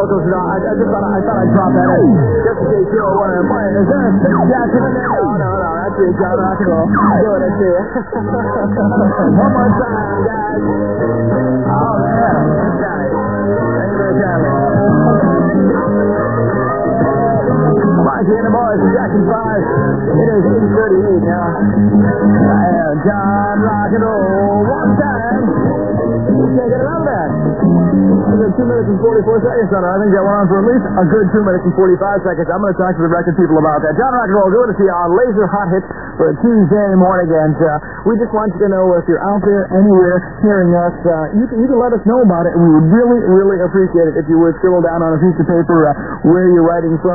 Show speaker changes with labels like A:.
A: vocals. No, I thought I'd drop that in just in case you were wondering. Boy, is there a Steve Jackson in there? No, that's it, John Rock and Roll. Doing it to you. One more time, guys. Oh, man. Thank you very kindly. Marcy and the boys, Jackson 5. It is 8:38 now. And John Rock and Roll one time. You can't get around that. It's been 2 minutes and 44 seconds on it. I think that went on for at least a good 2 minutes and 45 seconds. I'm going to talk to the record people about that. John Rock and Roll, good to see you on Laser Hot Hits for a Tuesday morning. And we just want you to know if you're out there anywhere hearing us, you can let us know about it. And we would really, really appreciate it if you would scribble down on a piece of paper where you're writing from.